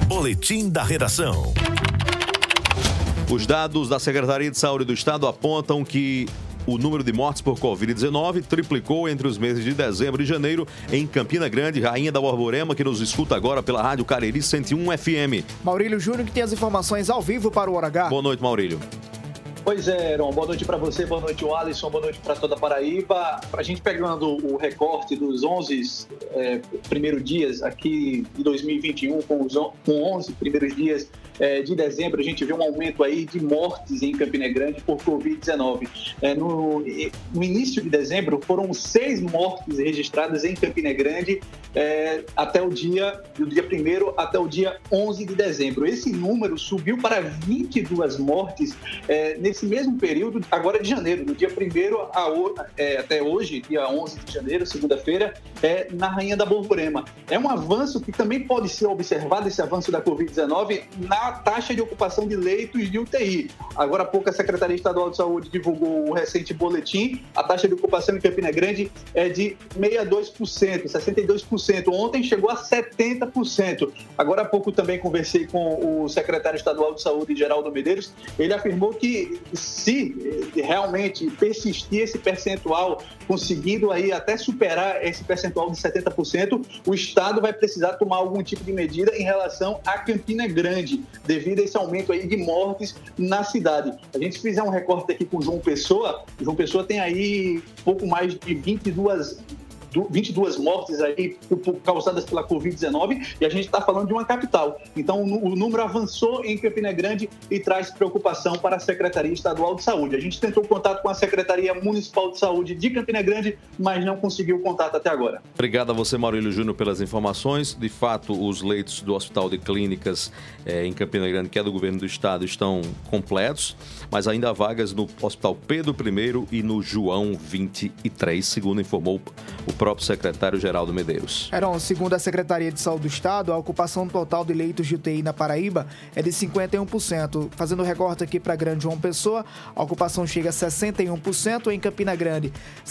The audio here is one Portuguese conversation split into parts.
Boletim da Redação. Os dados da Secretaria de Saúde do Estado apontam que o número de mortes por Covid-19 triplicou entre os meses de dezembro e janeiro em Campina Grande. Rainha da Borborema, que nos escuta agora pela Rádio Cariri 101 FM. Maurílio Júnior, que tem as informações ao vivo para o Hora H. Boa noite, Maurílio. Pois é, Heron, boa noite para você, boa noite, Alisson, boa noite para toda a Paraíba. A gente pegando o recorte dos 11 primeiros dias aqui de 2021, com 11 primeiros dias de dezembro, a gente vê um aumento aí de mortes em Campina Grande por Covid-19. No início de dezembro, foram 6 mortes registradas em Campina Grande até do dia 1º até o dia 11 de dezembro. Esse número subiu para 22 mortes nesse mesmo período, agora de janeiro, do dia 1º até hoje, dia 11 de janeiro, segunda-feira, na Rainha da Borborema. É um avanço que também pode ser observado, esse avanço da Covid-19, na taxa de ocupação de leitos de UTI. Agora há pouco a Secretaria Estadual de Saúde divulgou o recente boletim. A taxa de ocupação em Campina Grande é de 62%, 62%. Ontem chegou a 70%. Agora há pouco também conversei com o secretário estadual de Saúde, Geraldo Medeiros. Ele afirmou que se realmente persistir esse percentual, conseguindo aí até superar esse percentual de 70%, o Estado vai precisar tomar algum tipo de medida em relação a Campina Grande, devido a esse aumento aí de mortes na cidade. A gente fizer um recorte aqui com João Pessoa tem aí pouco mais de 22 mortes aí causadas pela Covid-19 e a gente está falando de uma capital. Então, o número avançou em Campina Grande e traz preocupação para a Secretaria Estadual de Saúde. A gente tentou contato com a Secretaria Municipal de Saúde de Campina Grande, mas não conseguiu contato até agora. Obrigado a você, Maurílio Júnior, pelas informações. De fato, os leitos do Hospital de Clínicas em Campina Grande, que é do governo do estado, estão completos, mas ainda há vagas no Hospital Pedro I e no João 23, segundo informou o próprio secretário Geraldo Medeiros. Segundo a Secretaria de Saúde do Estado, a ocupação total de leitos de UTI na Paraíba é de 51%. Fazendo recorte aqui para Grande João Pessoa, a ocupação chega a 61%, em Campina Grande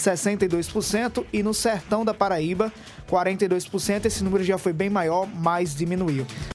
62% e no Sertão da Paraíba 42%. Esse número já foi bem maior, mas diminuiu.